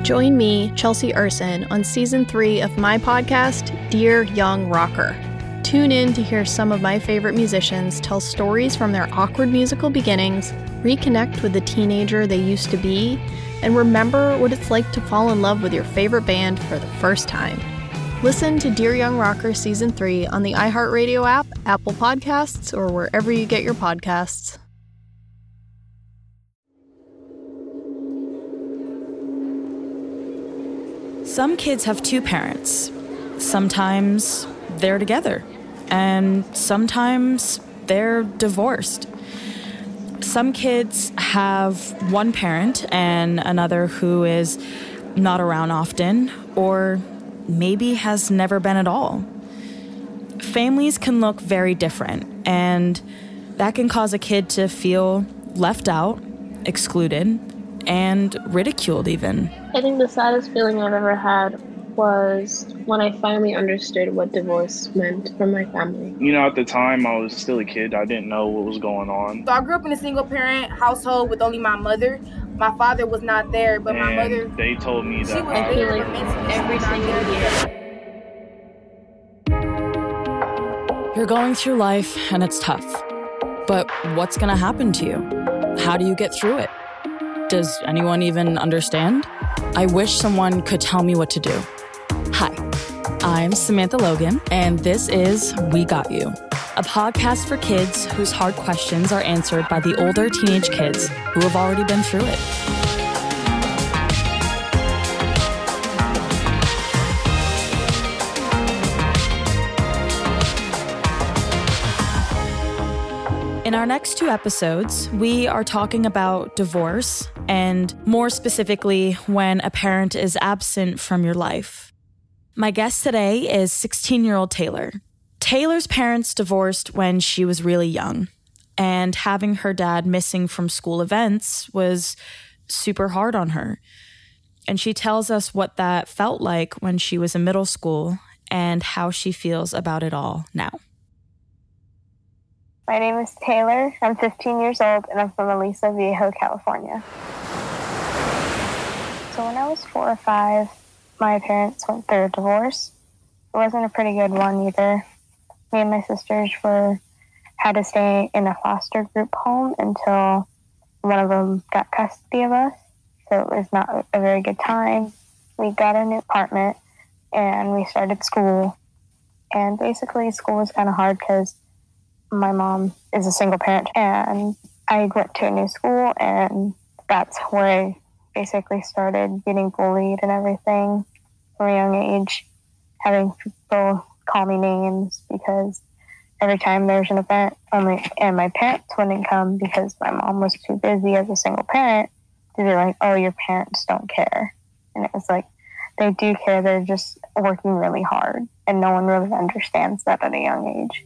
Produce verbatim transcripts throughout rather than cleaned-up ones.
Join me, Chelsea Urson, on Season three of my podcast, Dear Young Rocker. Tune in to hear some of my favorite musicians tell stories from their awkward musical beginnings, reconnect with the teenager they used to be, and remember what it's like to fall in love with your favorite band for the first time. Listen to Dear Young Rocker Season three on the iHeartRadio app, Apple Podcasts, or wherever you get your podcasts. Some kids have two parents. Sometimes they're together, and sometimes they're divorced. Some kids have one parent and another who is not around often, or maybe has never been at all. Families can look very different, and that can cause a kid to feel left out, excluded, and ridiculed even. I think the saddest feeling I've ever had was when I finally understood what divorce meant from my family. You know, at the time, I was still a kid. I didn't know what was going on. So I grew up in a single-parent household with only my mother. My father was not there, but and my mother... they told me that she was I there like every single year. You're going through life, and it's tough. But what's going to happen to you? How do you get through it? Does anyone even understand? I wish someone could tell me what to do. Hi, I'm Samantha Logan, and this is We Got You, a podcast for kids whose hard questions are answered by the older teenage kids who have already been through it. In our next two episodes, we are talking about divorce, and more specifically, when a parent is absent from your life. My guest today is sixteen-year-old Taylor. Taylor's parents divorced when she was really young, and having her dad missing from school events was super hard on her. And she tells us what that felt like when she was in middle school and how she feels about it all now. My name is Taylor. I'm fifteen years old, and I'm from Aliso Viejo, California. So when I was four or five, my parents went through a divorce. It wasn't a pretty good one either. Me and my sisters were had to stay in a foster group home until one of them got custody of us. So it was not a very good time. We got a new apartment, and we started school. And basically, school was kind of hard because my mom is a single parent, and I went to a new school, and that's where I basically started getting bullied and everything from a young age, having people call me names because every time there's an event, only and my parents wouldn't come because my mom was too busy as a single parent. They're like, oh, your parents don't care. And it was like, they do care, they're just working really hard, and no one really understands that at a young age.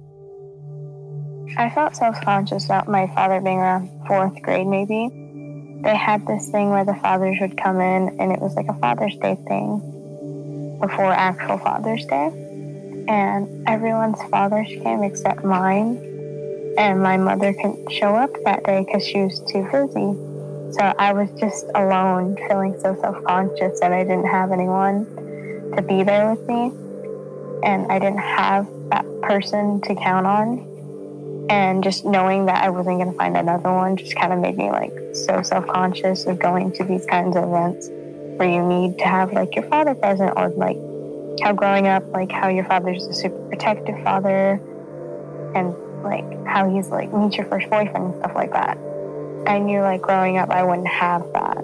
I felt self-conscious about my father being around fourth grade, maybe. They had this thing where the fathers would come in, and it was like a Father's Day thing before actual Father's Day. And everyone's fathers came except mine. And my mother couldn't show up that day because she was too busy. So I was just alone, feeling so self-conscious that I didn't have anyone to be there with me. And I didn't have that person to count on. And just knowing that I wasn't going to find another one just kind of made me like so self-conscious of going to these kinds of events where you need to have like your father present, or like how growing up, like how your father's a super protective father, and like how he's like meet your first boyfriend and stuff like that. I knew like growing up I wouldn't have that.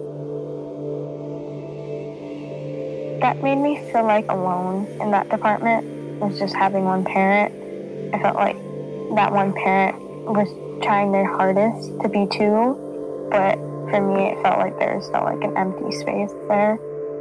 That made me feel like alone in that department, was just having one parent. I felt like that one parent was trying their hardest to be two, but for me it felt like there was felt like an empty space there.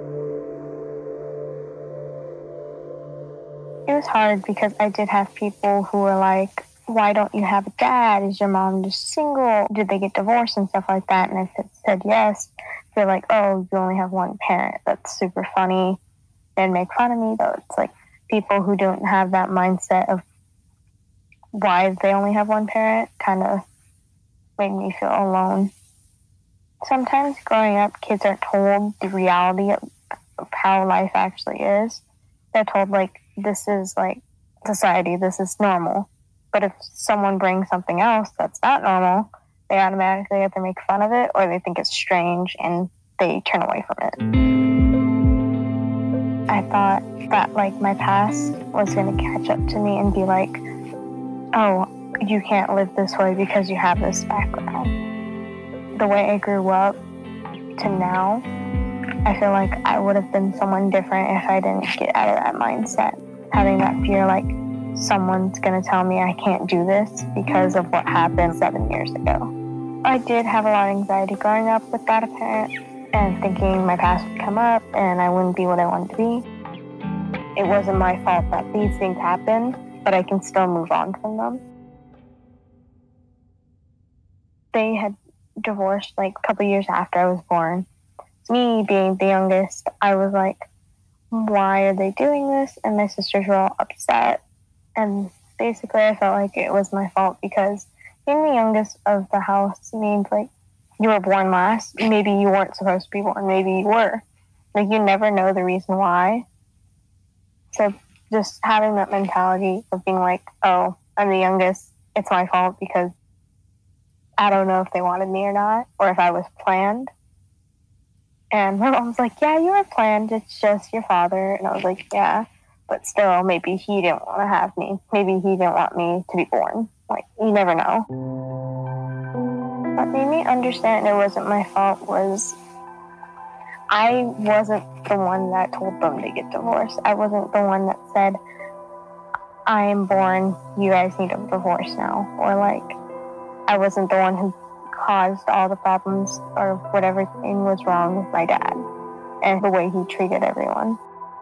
It was hard because I did have people who were like, why don't you have a dad? Is your mom just single? Did they get divorced and stuff like that? And if it said yes, they're like, oh, you only have one parent. That's super funny. They'd make fun of me, though. It's like people who don't have that mindset of why they only have one parent kind of made me feel alone. Sometimes growing up, kids are told the reality of, of how life actually is. They're told, like, this is, like, society, this is normal. But if someone brings something else that's not normal, they automatically either make fun of it or they think it's strange and they turn away from it. I thought that, like, my past was going to catch up to me and be like, oh, you can't live this way because you have this background. The way I grew up to now, I feel like I would have been someone different if I didn't get out of that mindset. Having that fear, like, someone's going to tell me I can't do this because of what happened seven years ago. I did have a lot of anxiety growing up without a parent and thinking my past would come up and I wouldn't be what I wanted to be. It wasn't my fault that these things happened, but I can still move on from them. They had divorced like a couple years after I was born. Me being the youngest, I was like, why are they doing this? And my sisters were all upset. And basically I felt like it was my fault because being the youngest of the house means like you were born last. Maybe you weren't supposed to be born. Maybe you were. Like, you never know the reason why. So just having that mentality of being like, oh, I'm the youngest. It's my fault because I don't know if they wanted me or not, or if I was planned. And my mom's like, yeah, you were planned. It's just your father. And I was like, yeah, but still, maybe he didn't want to have me. Maybe he didn't want me to be born. Like, you never know. What made me understand it wasn't my fault was I wasn't the one that told them to get divorced. I wasn't the one that said, I am born, you guys need a divorce now. Or like, I wasn't the one who caused all the problems or whatever thing was wrong with my dad and the way he treated everyone.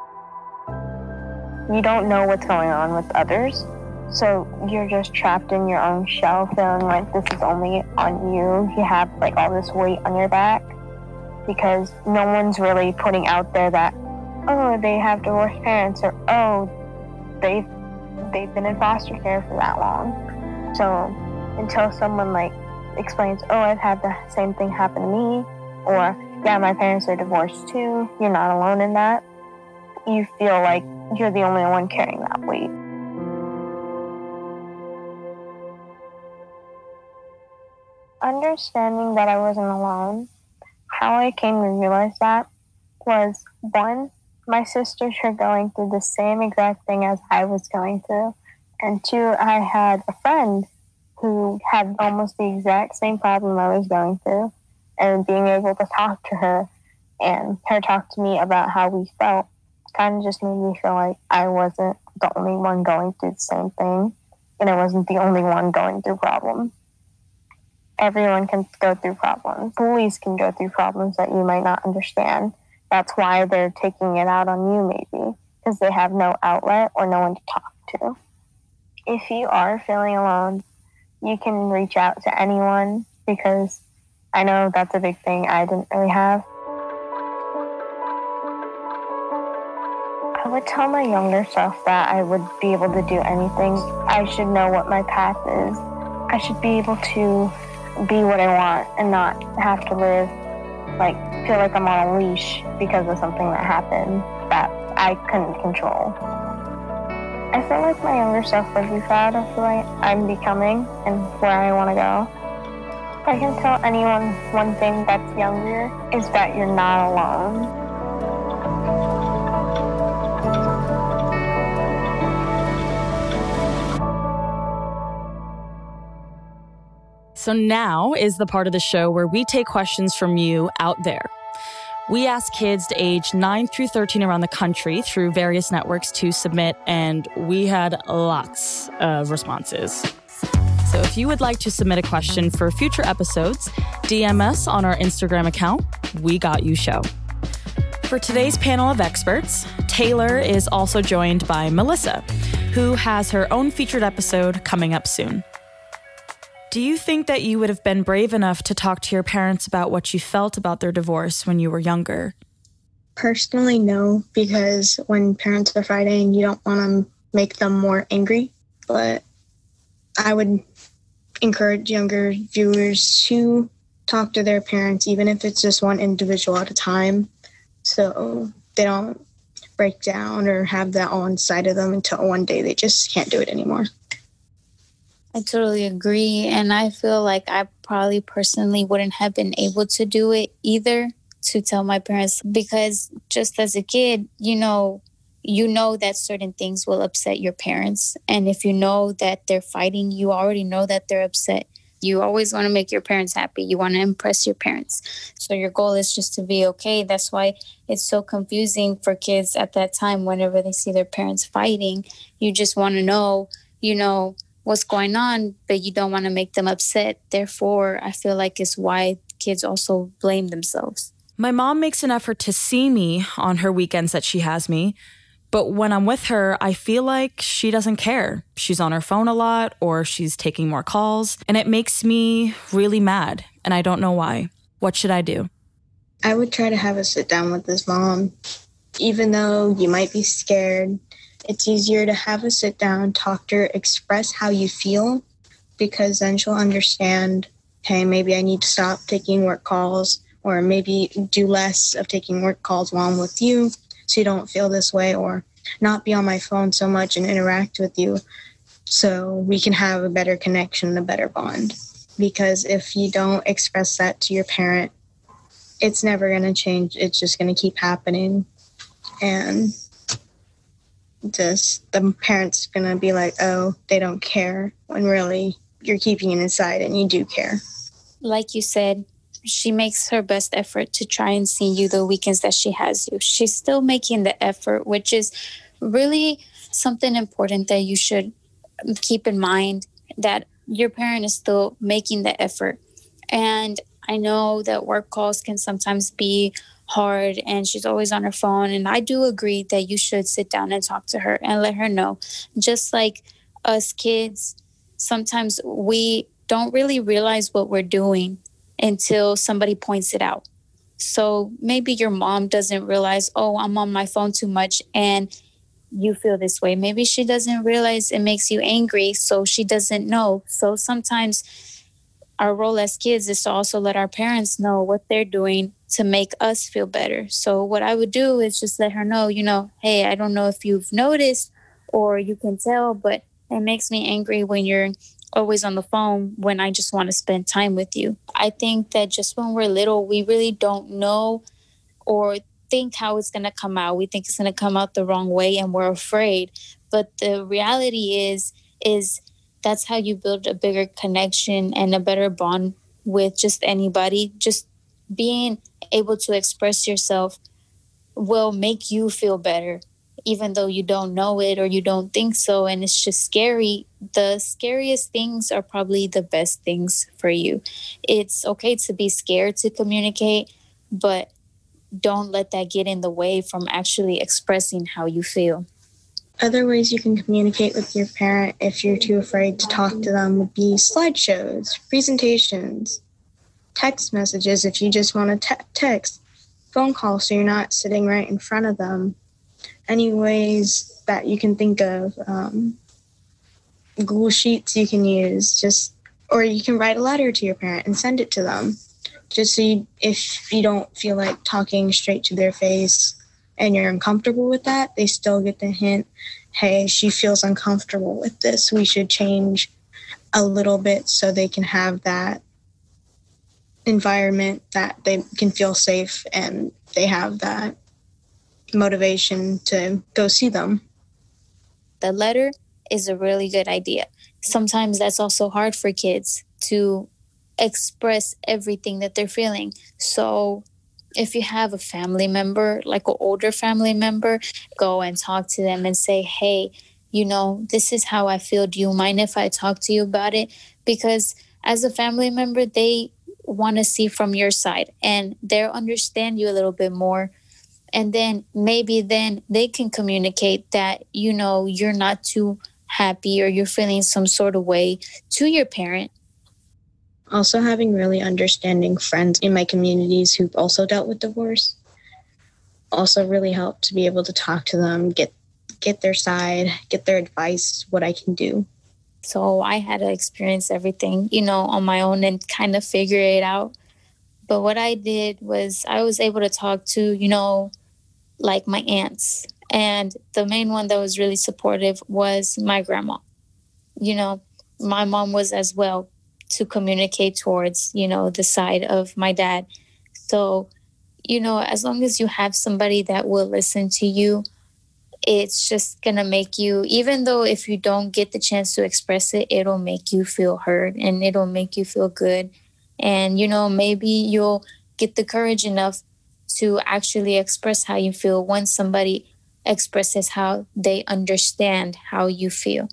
You don't know what's going on with others, so you're just trapped in your own shell feeling like this is only on you. You have like all this weight on your back because no one's really putting out there that, oh, they have divorced parents, or oh, they've, they've been in foster care for that long. So until someone like explains, oh, I've had the same thing happen to me, or yeah, my parents are divorced too, you're not alone in that, you feel like you're the only one carrying that weight. Understanding that I wasn't alone, how I came to realize that was, one, my sisters were going through the same exact thing as I was going through, and two, I had a friend who had almost the exact same problem I was going through, and being able to talk to her and her talk to me about how we felt kind of just made me feel like I wasn't the only one going through the same thing, and I wasn't the only one going through problems. Everyone can go through problems. Bullies can go through problems that you might not understand. That's why they're taking it out on you, maybe, because they have no outlet or no one to talk to. If you are feeling alone, you can reach out to anyone, because I know that's a big thing I didn't really have. I would tell my younger self that I would be able to do anything. I should know what my path is. I should be able to be what I want and not have to live, like, feel like I'm on a leash because of something that happened that I couldn't control. I feel like my younger self would be proud of who I, I'm becoming and where I want to go. If I can tell anyone one thing that's younger, is that you're not alone. So now is the part of the show where we take questions from you out there. We asked kids aged nine through thirteen around the country through various networks to submit, and we had lots of responses. So if you would like to submit a question for future episodes, D M us on our Instagram account, We Got You Show. For today's panel of experts, Taylor is also joined by Melissa, who has her own featured episode coming up soon. Do you think that you would have been brave enough to talk to your parents about what you felt about their divorce when you were younger? Personally, no, because when parents are fighting, you don't want to make them more angry. But I would encourage younger viewers to talk to their parents, even if it's just one individual at a time, so they don't break down or have that all inside of them until one day they just can't do it anymore. I totally agree. And I feel like I probably personally wouldn't have been able to do it either, to tell my parents, because just as a kid, you know, you know that certain things will upset your parents. And if you know that they're fighting, you already know that they're upset. You always want to make your parents happy. You want to impress your parents. So your goal is just to be okay. That's why it's so confusing for kids at that time whenever they see their parents fighting. You just want to know, you know, what's going on, but you don't want to make them upset. Therefore, I feel like it's why kids also blame themselves. My mom makes an effort to see me on her weekends that she has me. But when I'm with her, I feel like she doesn't care. She's on her phone a lot, or she's taking more calls, and it makes me really mad, and I don't know why. What should I do? I would try to have a sit down with his mom. Even though you might be scared, it's easier to have a sit down, talk to her, express how you feel, because then she'll understand, hey, maybe I need to stop taking work calls, or maybe do less of taking work calls while I'm with you, so you don't feel this way, or not be on my phone so much and interact with you so we can have a better connection, a better bond. Because if you don't express that to your parent, it's never going to change. It's just going to keep happening. And just the parent's going to be like, oh, they don't care, when really you're keeping it inside and you do care. Like you said, she makes her best effort to try and see you the weekends that she has you. She's still making the effort, which is really something important that you should keep in mind, that your parent is still making the effort. And I know that work calls can sometimes be hard and she's always on her phone. And I do agree that you should sit down and talk to her and let her know. Just like us kids, sometimes we don't really realize what we're doing until somebody points it out. So maybe your mom doesn't realize, oh, I'm on my phone too much and you feel this way. Maybe she doesn't realize it makes you angry, so she doesn't know. So sometimes our role as kids is to also let our parents know what they're doing to make us feel better. So what I would do is just let her know, you know, hey, I don't know if you've noticed or you can tell, but it makes me angry when you're always on the phone when I just want to spend time with you. I think that just when we're little, we really don't know or think how it's going to come out. We think it's going to come out the wrong way and we're afraid. But the reality is, is that's how you build a bigger connection and a better bond with just anybody. Just being able to express yourself will make you feel better, even though you don't know it or you don't think so. And it's just scary. The scariest things are probably the best things for you. It's okay to be scared to communicate, but don't let that get in the way from actually expressing how you feel. Other ways you can communicate with your parent if you're too afraid to talk to them would be slideshows, presentations, text messages if you just want to te- text, phone calls so you're not sitting right in front of them. Any ways that you can think of, um, Google Sheets you can use, just, or you can write a letter to your parent and send it to them. Just so you, if you don't feel like talking straight to their face and you're uncomfortable with that, they still get the hint, hey, she feels uncomfortable with this. We should change a little bit so they can have that environment that they can feel safe and they have that motivation to go see them. The letter is a really good idea. Sometimes that's also hard for kids to express everything that they're feeling. So if you have a family member, like an older family member, go and talk to them and say, hey, you know, this is how I feel. Do you mind if I talk to you about it? Because as a family member, they want to see from your side and they'll understand you a little bit more. And then maybe then they can communicate that, you know, you're not too happy or you're feeling some sort of way to your parent. Also having really understanding friends in my communities who've also dealt with divorce also really helped to be able to talk to them, get get their side, get their advice, what I can do. So I had to experience everything, you know, on my own and kind of figure it out. But what I did was I was able to talk to, you know, like my aunts. And the main one that was really supportive was my grandma. You know, my mom was as well to communicate towards, you know, the side of my dad. So, you know, as long as you have somebody that will listen to you, it's just going to make you, even though if you don't get the chance to express it, it'll make you feel heard and it'll make you feel good. And, you know, maybe you'll get the courage enough to actually express how you feel once somebody expresses how they understand how you feel.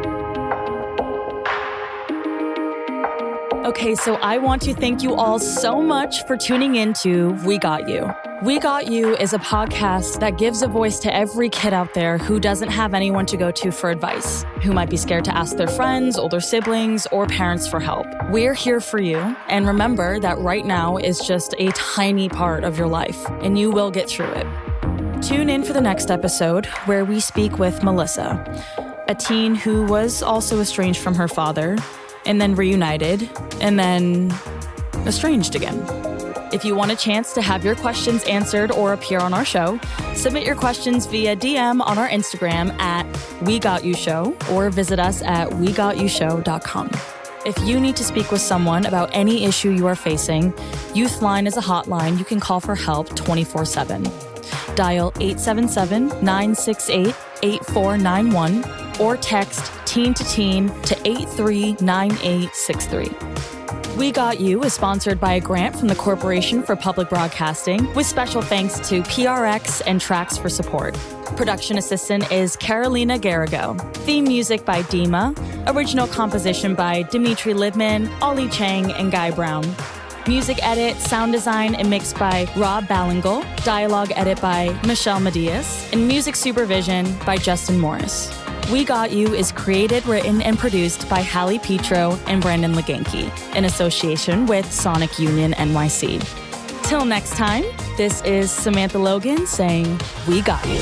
Okay, so I want to thank you all so much for tuning in to We Got You. We Got You is a podcast that gives a voice to every kid out there who doesn't have anyone to go to for advice, who might be scared to ask their friends, older siblings, or parents for help. We're here for you, and remember that right now is just a tiny part of your life, and you will get through it. Tune in for the next episode where we speak with Melissa, a teen who was also estranged from her father, and then reunited, and then estranged again. If you want a chance to have your questions answered or appear on our show, submit your questions via D M on our Instagram at We Got You Show or visit us at we got you show dot com. If you need to speak with someone about any issue you are facing, Youthline is a hotline you can call for help twenty-four seven. Dial eight seven seven, nine six eight, eight four nine one or text teen to teen to eight three nine eight six three. We Got You is sponsored by a grant from the Corporation for Public Broadcasting, with special thanks to P R X and Tracks for support. Production assistant is Carolina Garrigo. Theme music by Dima. Original composition by Dimitri Libman, Ollie Chang, and Guy Brown. Music edit, sound design, and mix by Rob Ballingle. Dialogue edit by Michelle Medias. And music supervision by Justin Morris. We Got You is created, written, and produced by Hallie Petro and Brandon Leganke in association with Sonic Union N Y C. Till next time, this is Samantha Logan saying, We got you.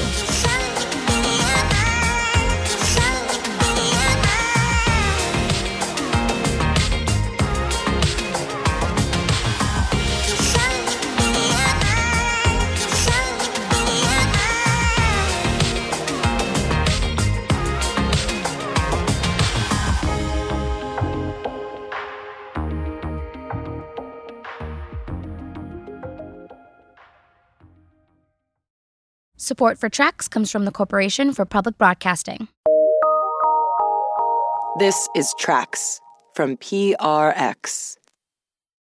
Support for Tracks comes from the Corporation for Public Broadcasting. This is Tracks from P R X.